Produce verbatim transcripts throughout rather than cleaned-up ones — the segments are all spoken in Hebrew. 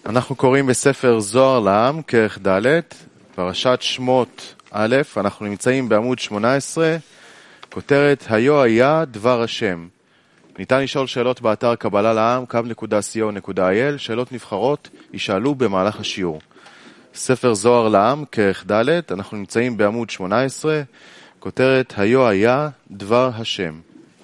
אנחנו קוראים בספר זוהר לעם, כרך ד', פרשת שמות א', אנחנו נמצאים בעמוד שמונה עשרה, כותרת היו היה דבר השם. ניתן לשאול שאלות באתר קבלה לעם, קו נקודה סי או נקודה איי אל, שאלות נבחרות יישאלו במהלך השיעור. ספר זוהר לעם, כרך ד', אנחנו נמצאים בעמוד שמונה עשרה, כותרת היו היה דבר השם.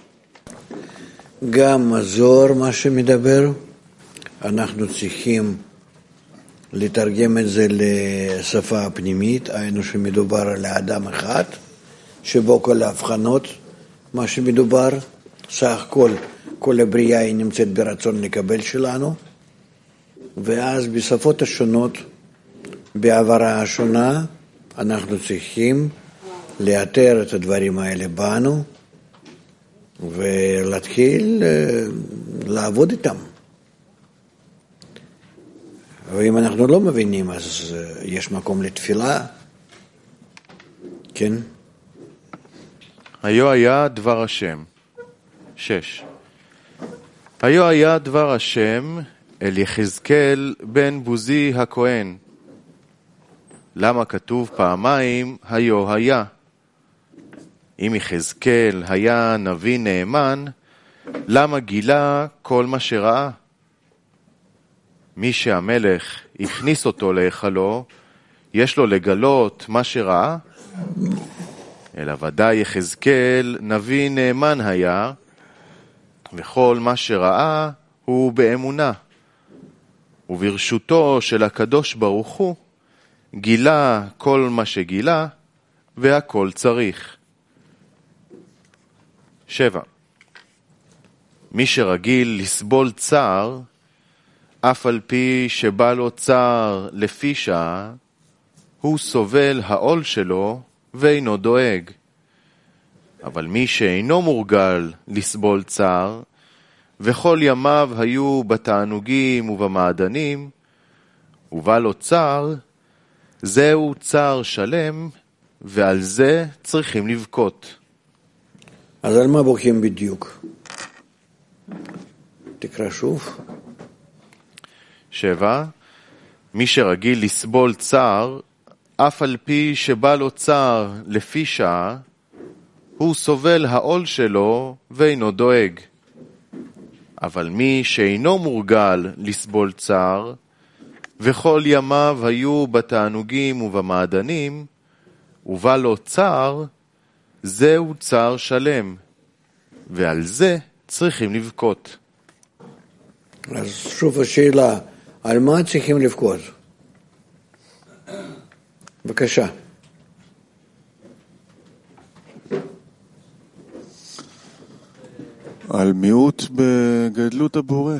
גם הזוהר מה שמדבר, אנחנו צריכים לתרגם את זה לשפה הפנימית, היינו שמדובר על האדם אחד, שבו כל ההבחנות, מה שמדובר, סך כל, כל הבריאה היא נמצאת ברצון לקבל שלנו, ואז בשפות השונות, בעברה השונה, אנחנו צריכים לאתר את הדברים האלה בנו, ולהתחיל לעבוד איתם. ואם אנחנו לא מבינים, אז יש מקום לתפילה. כן? היו היה דבר השם. שש. היו היה דבר השם אל יחזקאל בן בוזי הכהן. למה כתוב פעמיים היו היה? אם יחזקאל היה נביא נאמן, למה גילה כל מה שראה? מי שהמלך הכניס אותו להיכלו, יש לו לגלות מה שראה? אלא ודאי יחזקאל נביא נאמן היה, וכל מה שראה הוא באמונה. וברשותו של הקדוש ברוך הוא, גילה כל מה שגילה, והכל צריך. שבע. מי שרגיל לסבול צער, אף על פי שבא לו צער לפי שעה, הוא סובל העול שלו ואינו דואג. אבל מי שאינו מורגל לסבול צער, וכל ימיו היו בתענוגים ובמעדנים, ובא לו צער, זהו צער שלם, ועל זה צריכים לבכות. אז על מה בוכים בדיוק? תקרא שוב. שבע. מי שרגיל לסבול צער, אף על פי שבא לו צער לפי שעה, הוא סובל העול שלו ואינו דואג. אבל מי שאינו מורגל לסבול צער, וכל ימיו היו בתענוגים ובמעדנים, ובא לו צער, זהו צער שלם, ועל זה צריכים לבכות. אז שוב השאלה, על מה צריכים לבכות? בבקשה. על מיעוט בגדלות הבורא.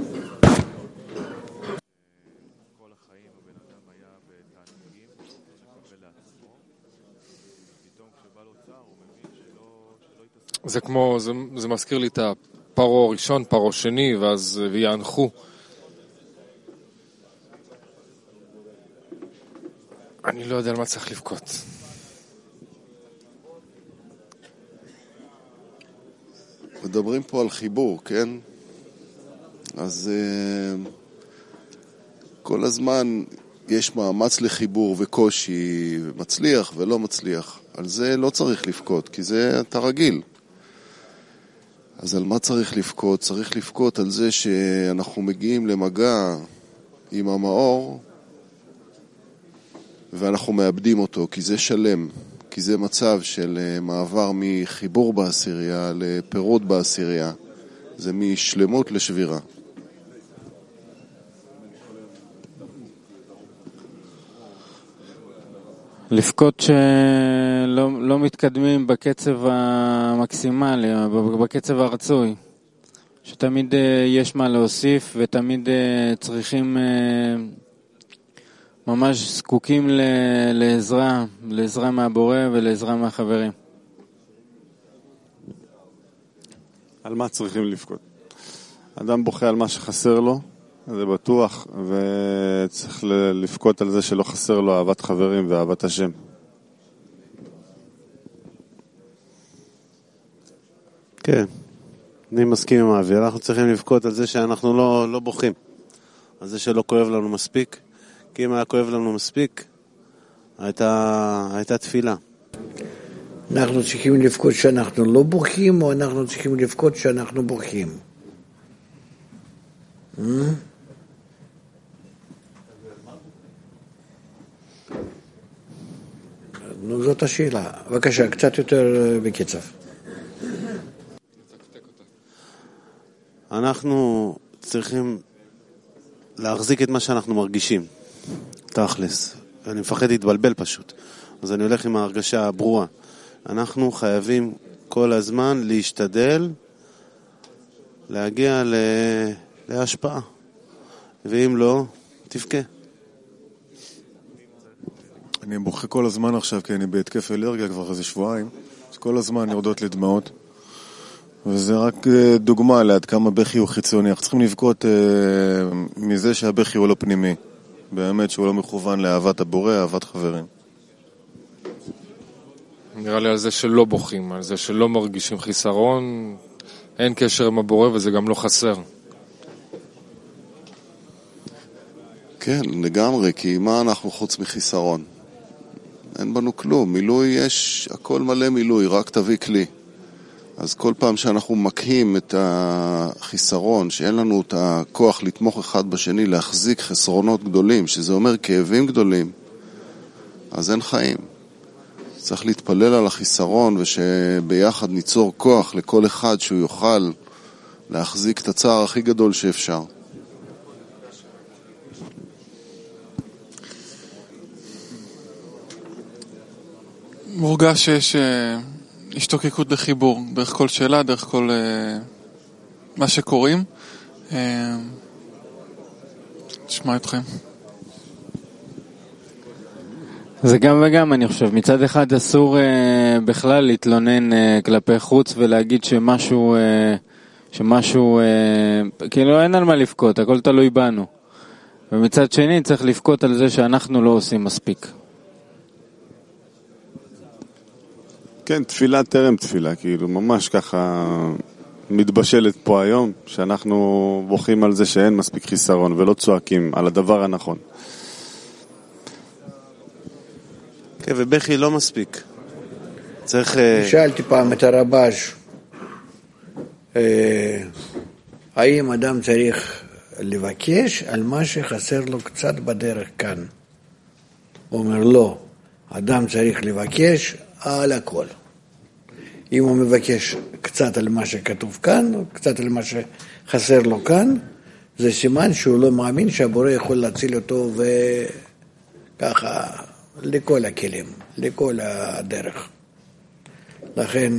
זה כמו, זה, זה מזכיר לי את הפרו ראשון, פרו שני, ואז ויענחו. אני לא יודע על מה צריך לבכות. מדברים פה על חיבור, כן? אז uh, כל הזמן יש מאמץ לחיבור וקושי, ומצליח ולא מצליח. על זה לא צריך לבכות, כי זה אתה רגיל. אז על מה צריך לבכות? צריך לבכות על זה שאנחנו מגיעים למגע עם המאור, ואנחנו מאבדים אותו, כי זה שלם, כי זה מצב של מעבר מחיבור בעשירייה לפירוד בעשירייה. זה משלמות לשבירה. לבכות שלא לא מתקדמים בקצב המקסימלי, בקצב הרצוי. שתמיד יש מה להוסיף ותמיד צריכים, ממש זקוקים לעזרה, לעזרה מהבורא ולעזרה מהחברים. על מה צריכים לבכות? אדם בוכה על מה שחסר לו, זה בטוח, וצריך לבכות על זה שלא חסר לו אהבת חברים ואהבת השם. כן, אני מסכים עם האוויר. אנחנו צריכים לבכות על זה שאנחנו לא, לא בוכים. על זה שלא כואב לנו מספיק, כי אם היה כואב לנו מספיק, הייתה, הייתה תפילה. אנחנו צריכים לבכות שאנחנו לא בוכים, או אנחנו צריכים לבכות שאנחנו בוכים? נו, זאת השאלה. בבקשה, קצת יותר בקצב. אנחנו צריכים להחזיק את מה שאנחנו מרגישים, תכלס. אני מפחד להתבלבל פשוט, אז אני הולך עם ההרגשה הברורה. אנחנו חייבים כל הזמן להשתדל להגיע להשפעה, ואם לא, תבכה. אני בוכה כל הזמן עכשיו, כי אני בהתקף אלרגיה כבר איזה שבועיים, אז כל הזמן יורדות לדמעות, וזה רק דוגמה לעד כמה בכי הוא חיצוני. אנחנו צריכים לבכות אה, מזה שהבכי הוא לא פנימי, באמת שהוא לא מכוון לאהבת הבורא, אהבת חברים. נראה לי על זה שלא בוכים, על זה שלא מרגישים חיסרון, אין קשר עם הבורא וזה גם לא חסר. כן, לגמרי, כי מה אנחנו חוץ מחיסרון? אין בנו כלום, מילוי יש, הכל מלא מילוי, רק תביא כלי. אז כל פעם שאנחנו מקהים את החיסרון, שאין לנו את הכוח לתמוך אחד בשני, להחזיק חסרונות גדולים, שזה אומר כאבים גדולים, אז אין חיים. צריך להתפלל על החיסרון, ושביחד ניצור כוח לכל אחד שהוא יוכל להחזיק את הצער הכי גדול שאפשר. מורגש שיש השתוקקות לחיבור, דרך כל שאלה, דרך כל מה שקוראים. תשמע אתכם. זה גם וגם, אני חושב. מצד אחד אסור אה, בכלל להתלונן אה, כלפי חוץ ולהגיד שמשהו, אה, שמשהו, אה, כאילו אין על מה לפקות, הכל תלוי בנו. ומצד שני צריך לפקות על זה שאנחנו לא עושים מספיק. כן, תפילה טרם תפילה, כאילו ממש ככה מתבשלת פה היום, שאנחנו בוכים על זה שאין מספיק חיסרון ולא צועקים על הדבר הנכון. כן, ובכי לא מספיק. צריך... שאלתי פעם את הרבש, האם אדם צריך לבקש על מה שחסר לו קצת בדרך כאן? הוא אומר לא, אדם צריך לבקש על הכל. אם הוא מבקש קצת על מה שכתוב כאן, או קצת על מה שחסר לו כאן, זה סימן שהוא לא מאמין שהבורא יכול להציל אותו וככה לכל הכלים, לכל הדרך. לכן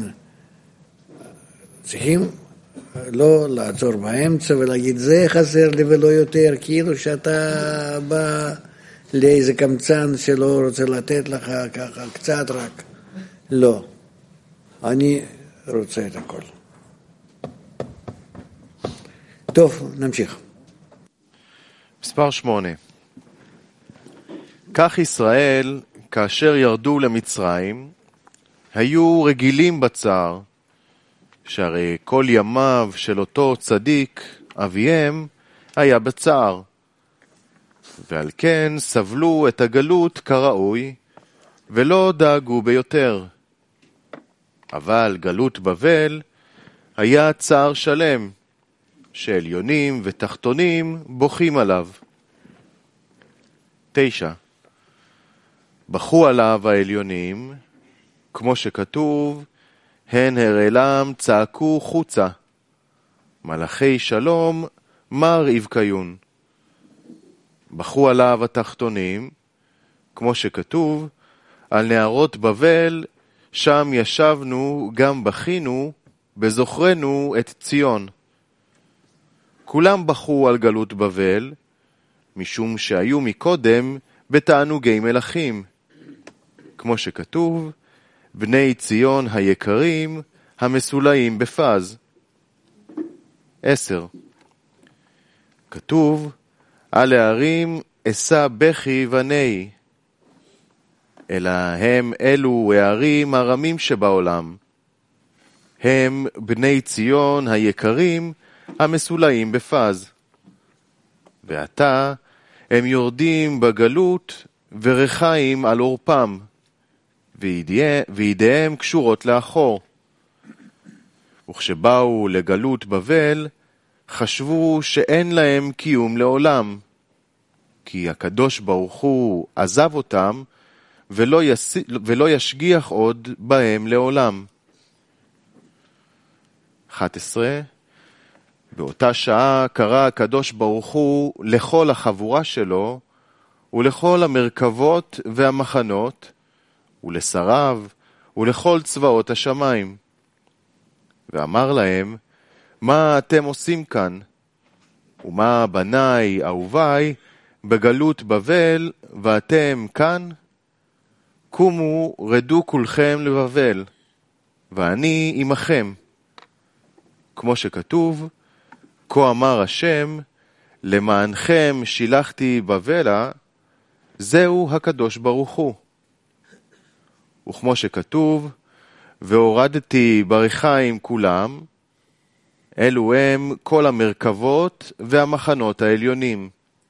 צריכים לא לעצור באמצע ולהגיד זה חסר לי ולא יותר, כאילו שאתה בא לאיזה קמצן שלא רוצה לתת לך ככה קצת רק. לא, אני רוצה את הכל. טוב, נמשיך. מספר שמונה. כך ישראל, כאשר ירדו למצרים, היו רגילים בצער, שהרי כל ימיו של אותו צדיק, אביהם, היה בצער. ועל כן סבלו את הגלות כראוי, ולא דאגו ביותר. אבל גלות בבל היה צער שלם, שעליונים ותחתונים בוכים עליו. תשע. בכו עליו העליונים, כמו שכתוב, הן הרעלם צעקו חוצה, מלאכי שלום מר יבקיון. בכו עליו התחתונים, כמו שכתוב, על נערות בבל, שם ישבנו גם בכינו, בזוכרנו את ציון. כולם בכו על גלות בבל, משום שהיו מקודם בתענוגי מלכים. כמו שכתוב, בני ציון היקרים המסולאים בפז. עשר. כתוב, על הערים אשא בכי ונהי, אלא הם אלו הערים הרמים שבעולם. הם בני ציון היקרים המסולאים בפז. ועתה הם יורדים בגלות ורחיים על אורפם, וידיהם קשורות לאחור. וכשבאו לגלות בבל, חשבו שאין להם קיום לעולם, כי הקדוש ברוך הוא עזב אותם, ולא, יס... ולא ישגיח עוד בהם לעולם. אחת עשרה. באותה שעה קרא הקדוש ברוך הוא לכל החבורה שלו, ולכל המרכבות והמחנות, ולשריו, ולכל צבאות השמיים. ואמר להם, מה אתם עושים כאן? ומה בניי, אהוביי, בגלות בבל, ואתם כאן? קומו, רדו כולכם לבבל, ואני עמכם. כמו שכתוב, כה אמר השם, למענכם שילחתי בבלה, זהו הקדוש ברוך הוא. וכמו שכתוב, והורדתי בריחיים כולם, אלו הם כל המרכבות והמחנות העליונים.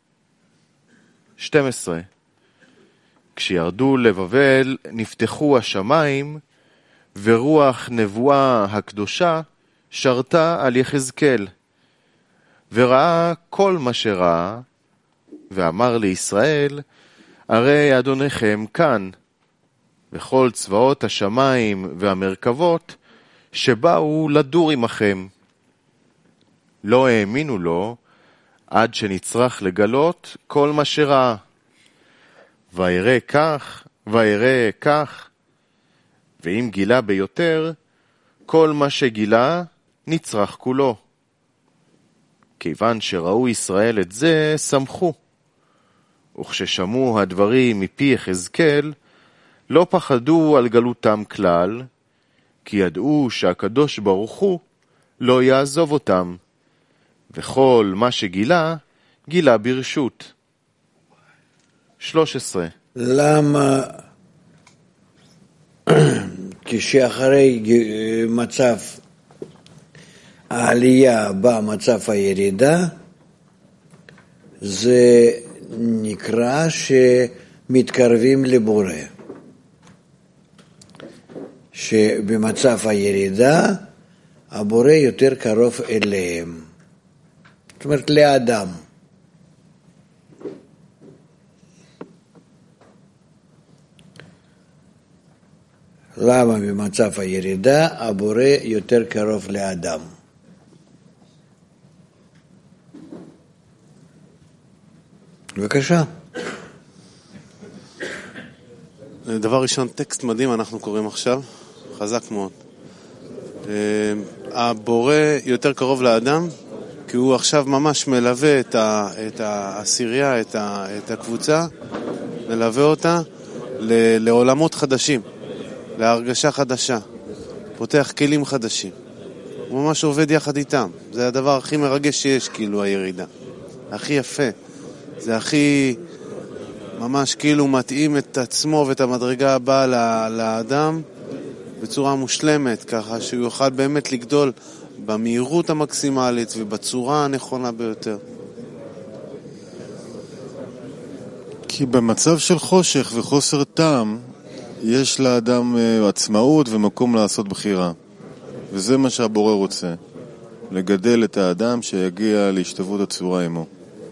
שתים עשרה. כשירדו לבבל נפתחו השמיים, ורוח נבואה הקדושה שרתה על יחזקאל. וראה כל מה שראה, ואמר לישראל, הרי אדוניכם כאן, וכל צבאות השמיים והמרכבות שבאו לדור עמכם. לא האמינו לו, עד שנצטרך לגלות כל מה שראה. ויראה כך, ויראה כך, ואם גילה ביותר, כל מה שגילה נצטרך כולו. כיוון שראו ישראל את זה, שמחו. וכששמעו הדברים מפי יחזקאל, לא פחדו על גלותם כלל, כי ידעו שהקדוש ברוך הוא לא יעזוב אותם, וכל מה שגילה, גילה ברשות. שלוש עשרה. למה כשאחרי מצב העלייה בא מצב הירידה, זה נקרא שמתקרבים לבורא. שבמצב הירידה הבורא יותר קרוב אליהם, זאת אומרת לאדם. למה במצב הירידה הבורא יותר קרוב לאדם? בבקשה. דבר ראשון, טקסט מדהים אנחנו קוראים עכשיו, חזק מאוד. הבורא יותר קרוב לאדם, כי הוא עכשיו ממש מלווה את, ה, את העשירייה, את, ה, את הקבוצה, מלווה אותה ל, לעולמות חדשים, להרגשה חדשה, פותח כלים חדשים. הוא ממש עובד יחד איתם. זה הדבר הכי מרגש שיש, כאילו, הירידה. הכי יפה. זה הכי ממש כאילו מתאים את עצמו ואת המדרגה הבאה לאדם בצורה מושלמת, ככה שהוא יוכל באמת לגדול במהירות המקסימלית ובצורה הנכונה ביותר. כי במצב של חושך וחוסר טעם, יש לאדם עצמאות ומקום לעשות בחירה. וזה מה שהבורא רוצה. לגדל את האדם שיגיע להשתוות הצורה עמו.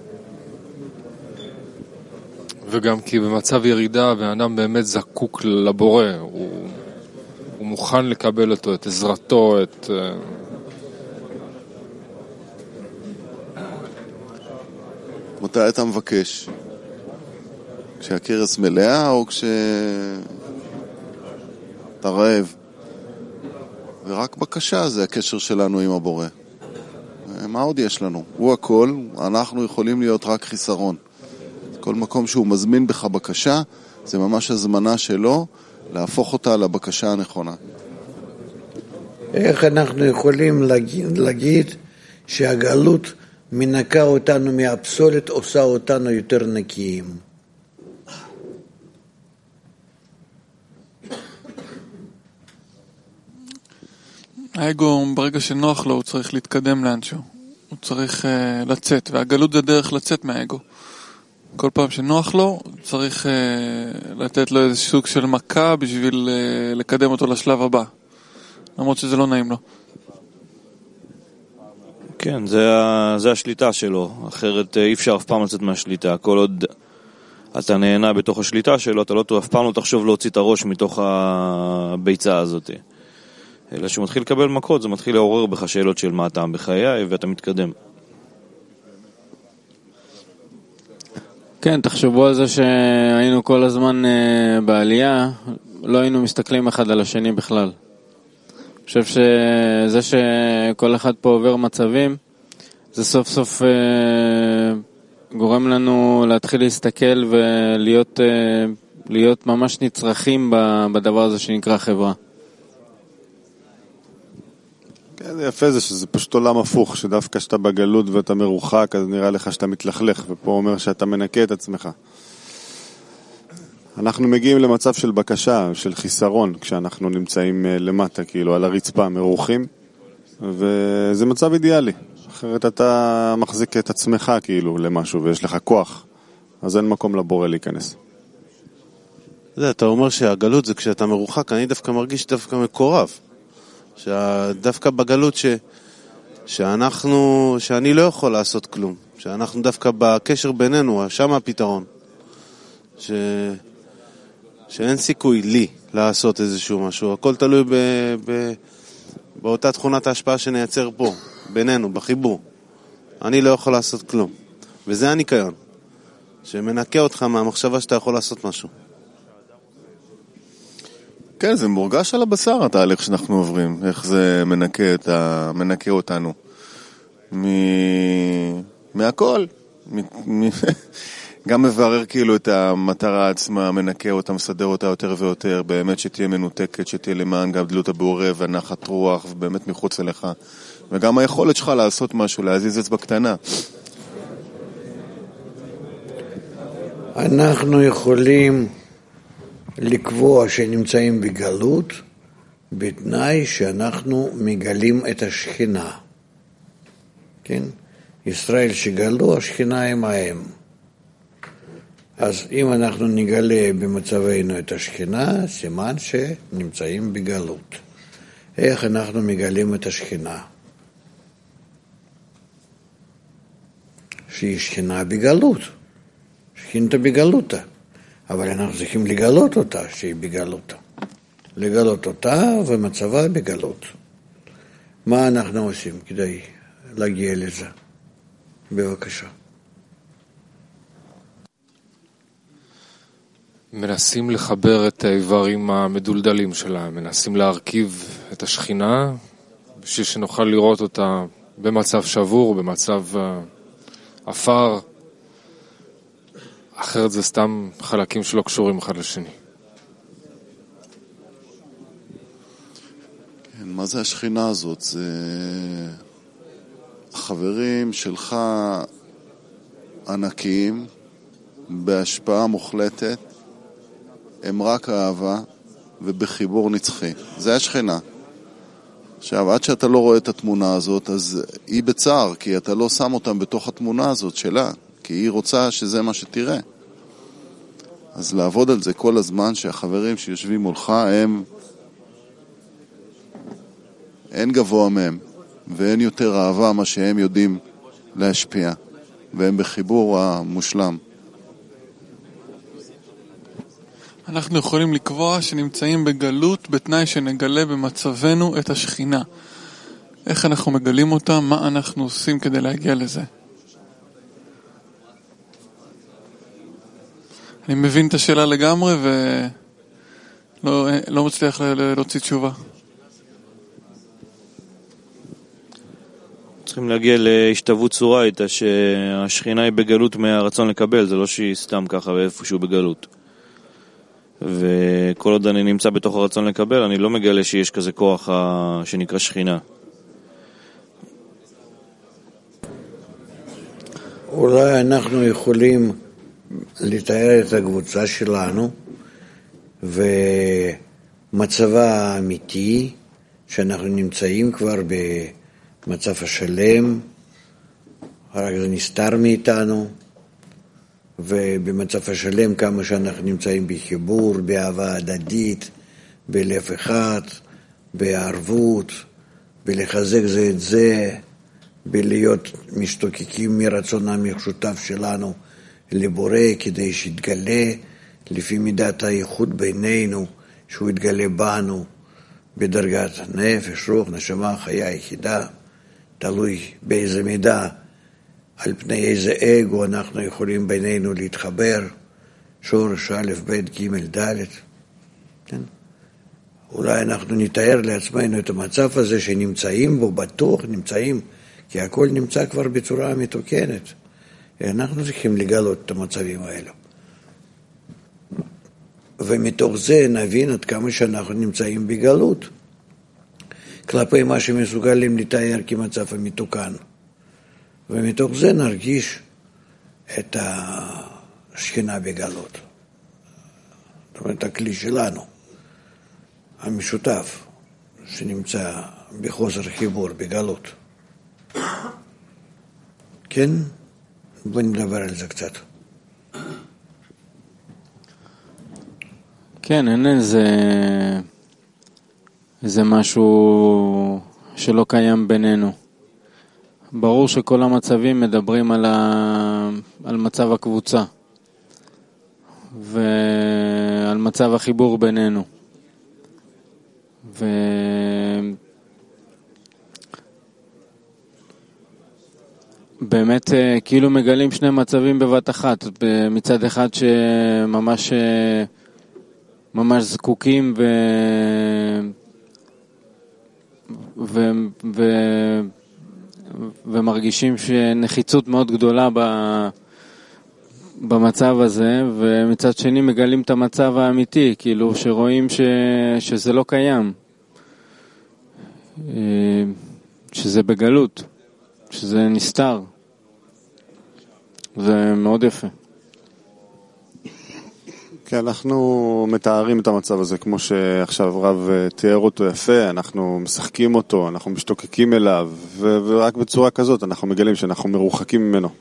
וגם כי במצב ירידה, האדם באמת זקוק לבורא. הוא, הוא מוכן לקבל אותו, את עזרתו, את... מתי אתה מבקש? כשהכרס מלאה או כשאתה רעב? ורק בקשה זה הקשר שלנו עם הבורא. מה עוד יש לנו? הוא הכל, אנחנו יכולים להיות רק חיסרון. כל מקום שהוא מזמין בך בקשה, זה ממש הזמנה שלו להפוך אותה לבקשה הנכונה. איך אנחנו יכולים להגיד, להגיד שהגלות מנקה אותנו מהפסולת, עושה אותנו יותר נקיים? האגו, ברגע שנוח לו, הוא צריך להתקדם לאנשהו. הוא צריך uh, לצאת, והגלות זה דרך לצאת מהאגו. כל פעם שנוח לו, צריך uh, לתת לו איזה סוג של מכה בשביל uh, לקדם אותו לשלב הבא. למרות שזה לא נעים לו. כן, זה, זה השליטה שלו. אחרת אי אפשר אף פעם לצאת מהשליטה. כל עוד אתה נהנה בתוך השליטה שלו, אתה לא אף פעם לא תחשוב להוציא את הראש מתוך הביצה הזאת. אלא שמתחיל לקבל מכות, זה מתחיל לעורר בך שאלות של מה הטעם בחיי, ואתה מתקדם. כן, תחשבו על זה שהיינו כל הזמן uh, בעלייה, לא היינו מסתכלים אחד על השני בכלל. אני חושב שזה שכל אחד פה עובר מצבים, זה סוף סוף uh, גורם לנו להתחיל להסתכל ולהיות uh, להיות ממש נצרכים בדבר הזה שנקרא חברה. כן, זה יפה זה שזה פשוט עולם הפוך, שדווקא שאתה בגלות ואתה מרוחק, אז נראה לך שאתה מתלכלך, ופה אומר שאתה מנקה את עצמך. אנחנו מגיעים למצב של בקשה, של חיסרון, כשאנחנו נמצאים למטה, כאילו, על הרצפה, מרוחים, וזה מצב אידיאלי. אחרת אתה מחזיק את עצמך, כאילו, למשהו, ויש לך כוח, אז אין מקום לבורא להיכנס. זה, אתה אומר שהגלות זה כשאתה מרוחק, אני דווקא מרגיש דווקא מקורב. שדווקא בגלות ש, שאנחנו, שאני לא יכול לעשות כלום, שאנחנו דווקא בקשר בינינו, שם הפתרון, ש, שאין סיכוי לי לעשות איזשהו משהו, הכל תלוי ב, ב, באותה תכונת ההשפעה שנייצר פה, בינינו, בחיבור. אני לא יכול לעשות כלום, וזה הניקיון, שמנקה אותך מהמחשבה שאתה יכול לעשות משהו. כן, זה מורגש על הבשר, התהליך שאנחנו עוברים, איך זה מנקה, את ה... מנקה אותנו. מ... מהכל. מ... מ... גם מברר כאילו את המטרה עצמה, מנקה אותה, מסדר אותה יותר ויותר, באמת שתהיה מנותקת, שתהיה למען גדלות הבורא ונחת רוח, ובאמת מחוץ אליך. וגם היכולת שלך לעשות משהו, להזיז אצבע קטנה. אנחנו יכולים לקבוע שנמצאים בגלות בתנאי שאנחנו מגלים את השכינה. כן? ישראל שגלו, השכינה הם ההם. אז אם אנחנו נגלה במצבנו את השכינה, סימן שנמצאים בגלות. איך אנחנו מגלים את השכינה? שהיא שכינה בגלות. שכינתה בגלותה. אבל אנחנו צריכים לגלות אותה, שהיא בגלות. לגלות אותה ומצבה בגלות. מה אנחנו עושים כדי להגיע לזה? בבקשה. מנסים לחבר את האיברים המדולדלים שלה, מנסים להרכיב את השכינה, בשביל שנוכל לראות אותה במצב שבור, במצב אפר, אחרת זה סתם חלקים שלא קשורים אחד לשני. כן, מה זה השכינה הזאת? זה החברים שלך ענקיים, בהשפעה מוחלטת, הם רק אהבה ובחיבור נצחי. זה השכינה. עכשיו, עד שאתה לא רואה את התמונה הזאת, אז היא בצער, כי אתה לא שם אותם בתוך התמונה הזאת שלה, כי היא רוצה שזה מה שתראה. אז לעבוד על זה כל הזמן, שהחברים שיושבים מולך הם, אין גבוה מהם, ואין יותר אהבה מה שהם יודעים להשפיע, והם בחיבור המושלם. אנחנו יכולים לקבוע שנמצאים בגלות בתנאי שנגלה במצבנו את השכינה. איך אנחנו מגלים אותה? מה אנחנו עושים כדי להגיע לזה? אני מבין את השאלה לגמרי ולא לא מצליח להוציא תשובה. צריכים להגיע להשתוות צורה איתה, שהשכינה היא בגלות מהרצון לקבל, זה לא שהיא סתם ככה ואיפשהו בגלות. וכל עוד אני נמצא בתוך הרצון לקבל, אני לא מגלה שיש כזה כוח שנקרא שכינה. אולי אנחנו יכולים לתאר את הקבוצה שלנו ומצבה האמיתי, שאנחנו נמצאים כבר במצב השלם, רק זה נסתר מאיתנו, ובמצב השלם כמה שאנחנו נמצאים בחיבור, באהבה הדדית, בלב אחד, בערבות, בלחזק זה את זה, בלהיות משתוקקים מרצון המשותף שלנו לבורא, כדי שיתגלה לפי מידת האיחוד בינינו, שהוא יתגלה בנו בדרגת נפש, רוח, נשמה, חיה יחידה, תלוי באיזה מידה, על פני איזה אגו אנחנו יכולים בינינו להתחבר, שורש א' ב' ג' ד'. כן? אולי אנחנו נתאר לעצמנו את המצב הזה שנמצאים בו, בטוח נמצאים, כי הכל נמצא כבר בצורה מתוקנת. אנחנו צריכים לגלות את המצבים האלו. ומתוך זה נבין עד כמה שאנחנו נמצאים בגלות, כלפי מה שמסוגלים לתאר כמצב המתוקן. ומתוך זה נרגיש את השכינה בגלות. זאת אומרת, הכלי שלנו, המשותף, שנמצא בחוסר חיבור, בגלות. כן? בוא נדבר על זה קצת. כן, אין איזה, איזה משהו שלא קיים בינינו. ברור שכל המצבים מדברים על, ה... על מצב הקבוצה ועל מצב החיבור בינינו. ו... באמת כאילו מגלים שני מצבים בבת אחת. מצד אחד שממש ממש זקוקים ו... ו... ו... ומרגישים שנחיצות מאוד גדולה במצב הזה, ומצד שני מגלים את המצב האמיתי, כאילו שרואים ש... שזה לא קיים, שזה בגלות, שזה נסתר. זה מאוד יפה. כן, אנחנו מתארים את המצב הזה כמו שעכשיו רב תיאר אותו יפה, אנחנו משחקים אותו, אנחנו משתוקקים אליו, ו- ורק בצורה כזאת אנחנו מגלים שאנחנו מרוחקים ממנו.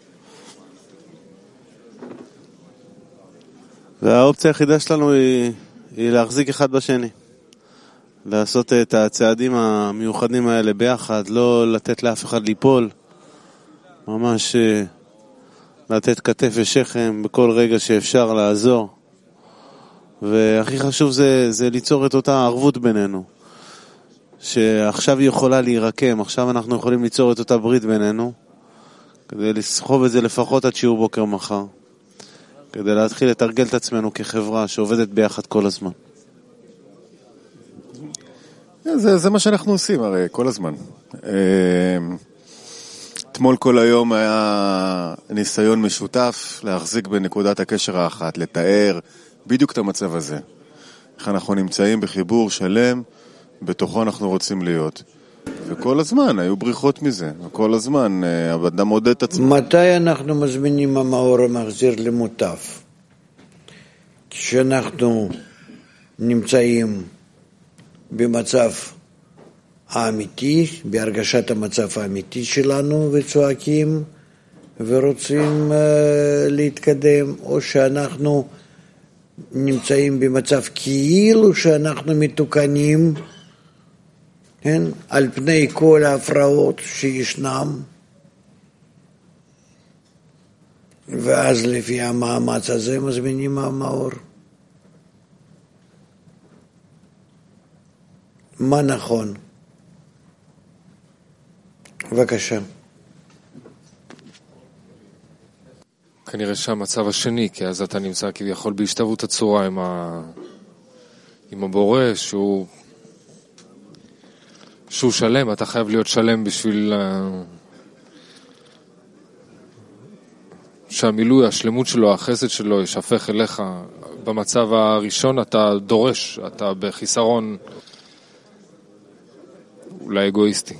והאופציה היחידה שלנו היא, היא להחזיק אחד בשני. לעשות את הצעדים המיוחדים האלה ביחד, לא לתת לאף אחד ליפול, ממש לתת כתף ושכם בכל רגע שאפשר לעזור. והכי חשוב זה, זה ליצור את אותה ערבות בינינו, שעכשיו היא יכולה להירקם, עכשיו אנחנו יכולים ליצור את אותה ברית בינינו, כדי לסחוב את זה לפחות עד שיעור בוקר מחר, כדי להתחיל לתרגל את עצמנו כחברה שעובדת ביחד כל הזמן. זה, זה מה שאנחנו עושים הרי כל הזמן. אתמול כל היום היה ניסיון משותף להחזיק בנקודת הקשר האחת, לתאר בדיוק את המצב הזה. איך אנחנו נמצאים בחיבור שלם, בתוכו אנחנו רוצים להיות. וכל הזמן היו בריחות מזה, וכל הזמן האדם מודד את עצמו. מתי אנחנו מזמינים המאור המחזיר למוטף? כשאנחנו נמצאים במצב האמיתי, בהרגשת המצב האמיתי שלנו, וצועקים ורוצים uh, להתקדם, או שאנחנו נמצאים במצב כאילו שאנחנו מתוקנים, כן? על פני כל ההפרעות שישנם, ואז לפי המאמץ הזה מזמינים המאור. מה נכון? בבקשה. כנראה שהמצב השני, כי אז אתה נמצא כביכול בהשתוות הצורה עם, ה... עם הבורא, שהוא... שהוא שלם, אתה חייב להיות שלם בשביל שהמילוי, השלמות שלו, החסד שלו ישפך אליך. במצב הראשון אתה דורש, אתה בחיסרון אולי אגואיסטי.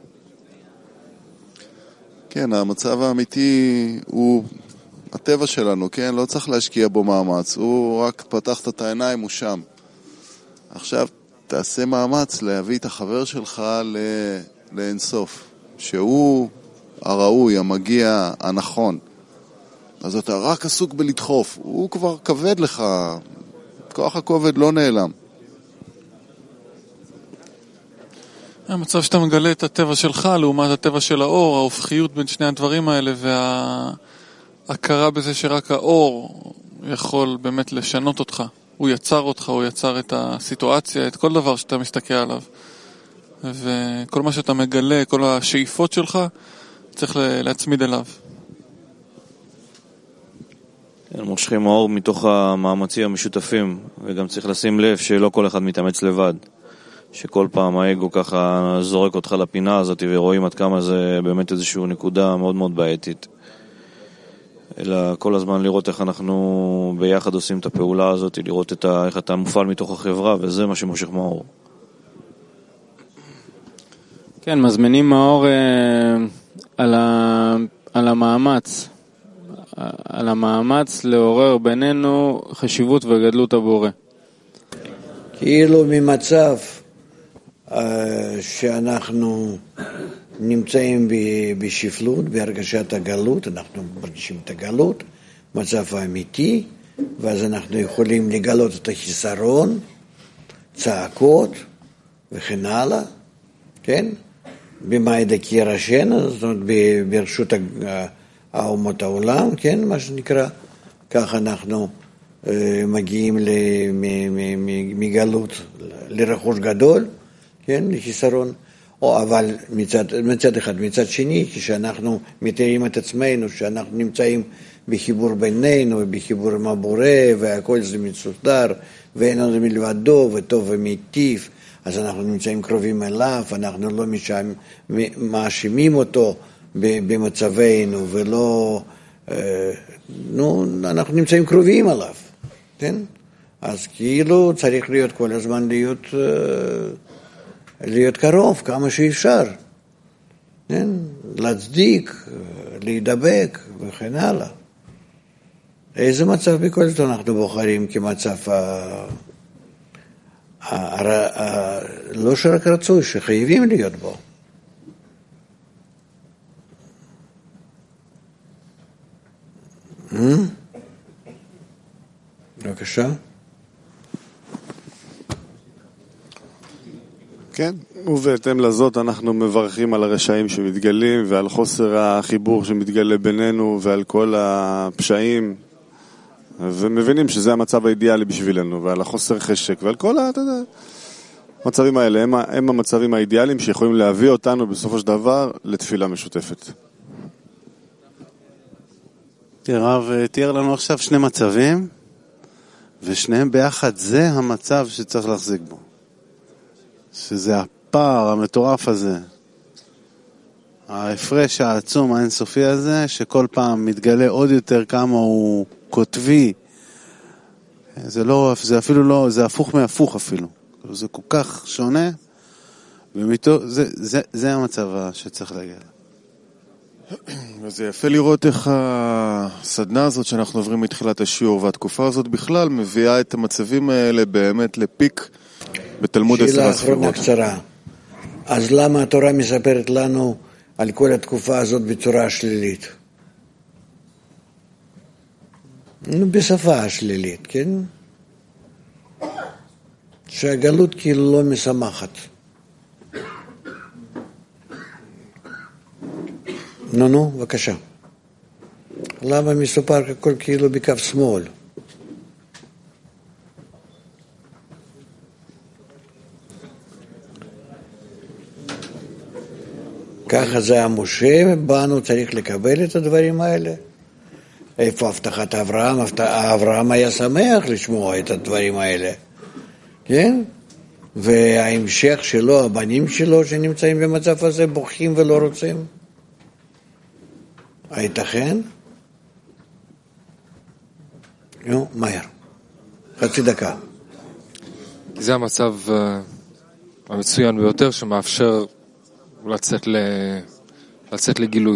כן, המצב האמיתי הוא הטבע שלנו, כן? לא צריך להשקיע בו מאמץ, הוא רק פתחת את העיניים, הוא שם. עכשיו תעשה מאמץ להביא את החבר שלך לאינסוף, שהוא הראוי, המגיע, הנכון. אז אתה רק עסוק בלדחוף, הוא כבר כבד לך, כוח הכובד לא נעלם. המצב שאתה מגלה את הטבע שלך לעומת הטבע של האור, ההופכיות בין שני הדברים האלה וההכרה בזה שרק האור יכול באמת לשנות אותך. הוא יצר אותך, הוא יצר את הסיטואציה, את כל דבר שאתה מסתכל עליו. וכל מה שאתה מגלה, כל השאיפות שלך, צריך להצמיד אליו. מושכים האור מתוך המאמצים המשותפים, וגם צריך לשים לב שלא כל אחד מתאמץ לבד. שכל פעם האגו ככה זורק אותך לפינה הזאת, ורואים עד כמה זה באמת איזושהי נקודה מאוד מאוד בעייתית. אלא כל הזמן לראות איך אנחנו ביחד עושים את הפעולה הזאת, לראות את ה... איך אתה מופעל מתוך החברה, וזה מה שמושך מהאור. כן, מזמינים מהאור אה, על, ה... על המאמץ. על המאמץ לעורר בינינו חשיבות וגדלות הבורא. כאילו ממצב שאנחנו נמצאים בשפלות, בהרגשת הגלות, אנחנו מרגישים את הגלות, מצב האמיתי, ואז אנחנו יכולים לגלות את החיסרון, צעקות וכן הלאה, כן? במאי דקי ראשנה, זאת אומרת ברשות האומות העולם, כן? מה שנקרא, כך אנחנו מגיעים מגלות לרכוש גדול, כן, לחיסרון, או אבל מצד, מצד אחד, מצד שני, כשאנחנו מתארים את עצמנו, שאנחנו נמצאים בחיבור בינינו, בחיבור עם הבורא, והכל זה מסודר, ואין לנו מלבדו, וטוב ומיטיב, אז אנחנו נמצאים קרובים אליו, אנחנו לא מאשימים אותו במצבנו, ולא, נו, אנחנו נמצאים קרובים עליו, כן? אז כאילו צריך להיות כל הזמן להיות, להיות קרוב כמה שאפשר, כן? להצדיק, להידבק וכן הלאה. איזה מצב בכל זאת אנחנו בוחרים כמצב ה... ה... ה... ה... לא שרק רצוי, שחייבים להיות בו. בבקשה. כן, ובהתאם לזאת אנחנו מברכים על הרשעים שמתגלים ועל חוסר החיבור שמתגלה בינינו ועל כל הפשעים, ומבינים שזה המצב האידיאלי בשבילנו, ועל החוסר חשק ועל כל המצבים האלה הם, הם המצבים האידיאליים שיכולים להביא אותנו בסופו של דבר לתפילה משותפת. הרב תיאר לנו עכשיו שני מצבים, ושניהם ביחד זה המצב שצריך להחזיק בו, שזה הפער המטורף הזה, ההפרש העצום האינסופי הזה, שכל פעם מתגלה עוד יותר כמה הוא כותבי. זה לא, זה אפילו לא, זה הפוך מהפוך אפילו, זה כל כך שונה, ומתו, זה, זה, זה המצב שצריך להגיע. וזה יפה לראות איך הסדנה הזאת שאנחנו עוברים מתחילת השיעור, והתקופה הזאת בכלל מביאה את המצבים האלה באמת לפיק בתלמוד עשר הספירות. שאלה אחרונה קצרה. אז למה התורה מספרת לנו על כל התקופה הזאת בצורה שלילית? בשפה שלילית, כן? שהגלות כאילו לא משמחת. נו נו, בבקשה. למה מסופר הכל כאילו בקו שמאל? ככה זה המשה, בנו צריך לקבל את הדברים האלה. איפה הבטחת אברהם? אברהם היה שמח לשמוע את הדברים האלה, כן? וההמשך שלו, הבנים שלו שנמצאים במצב הזה, בוכים ולא רוצים. הייתכן? נו, מהר. חצי דקה. זה המצב uh, המצוין ביותר שמאפשר לצאת, ל... לצאת לגילוי.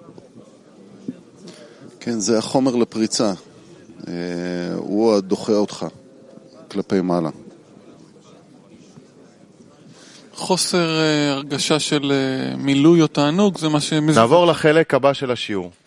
כן, זה החומר לפריצה. אה, הוא הדוחה אותך כלפי מעלה. חוסר הרגשה של מילוי או תענוג, זה מה שמזוות. נעבור לחלק הבא של השיעור.